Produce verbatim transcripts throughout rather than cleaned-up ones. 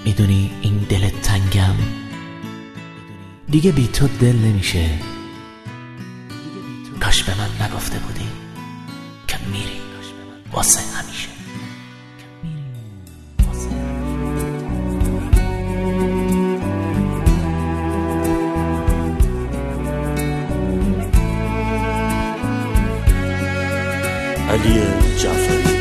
میدونی این دلت تنگم، دیگه بی تو دل نمیشه. کاش به من نگفته بودی که میری واسه همیشه. علی جعفری.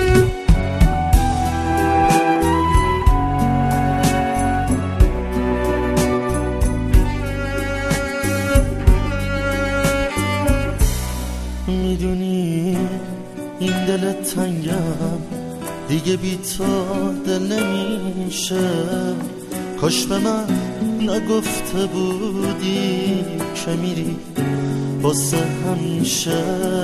میدونی این دلت تنگم، دیگه بی تو دل نمیشه. کاش به من نگفته بودی که میری واسه همیشه.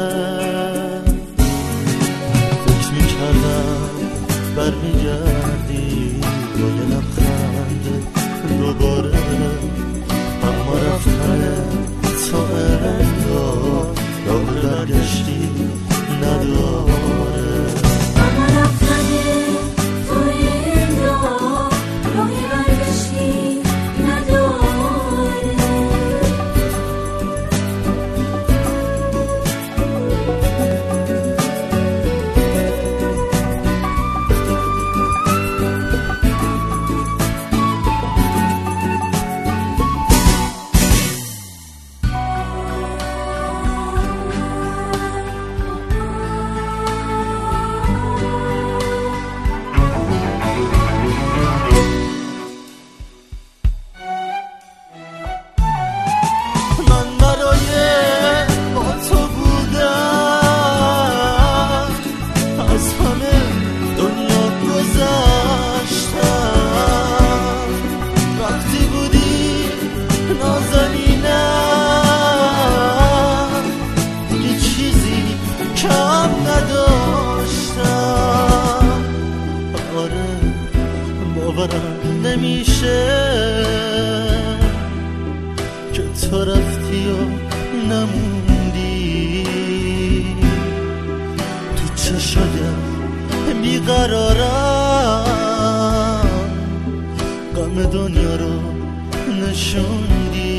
فکر میکردم برمیگردی با یه لبخند دوباره، اما رفتن تو انگار راه برگشتی نداره. اما رفتن تو انگار راه برگشتی نداره. باورم نمیشه که تو رفتی و نموندی تو چشایم بیقرارم. غم دنیا رو نشوندی.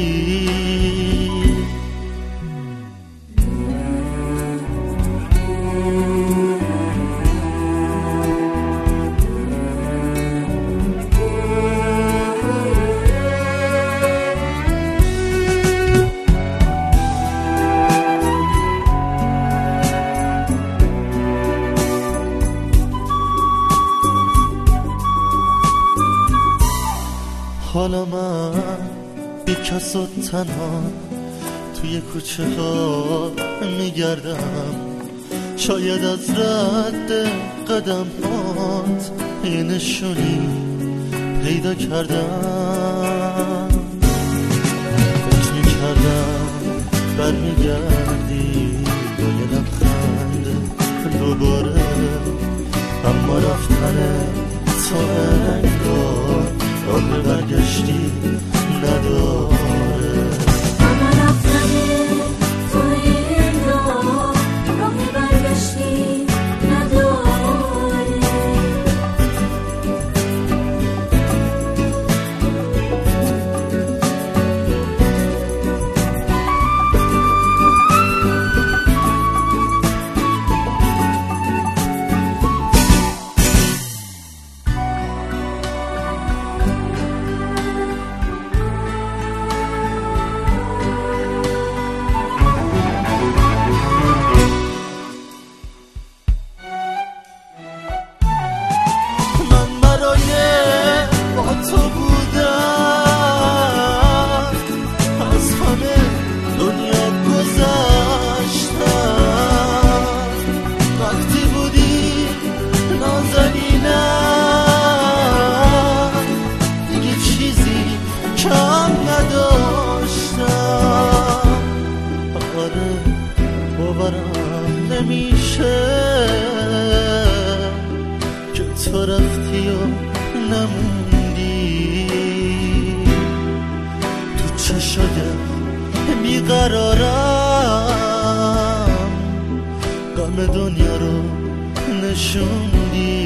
حالا من بی کس و تنها توی کوچه ها میگردم. شاید از رد قدم هات یه نشونی پیدا کردم. فکر میکردم برمیگردی با یه لبخند دوباره، اما رفتن تو انگار راه برگشتی نداره. اما رفتن تو انگار راه برگشتی نداره. باورم نمیشه که تو رفتی و نموندی تو چشایم بیقرارم. غم دنیا رو نشوندی.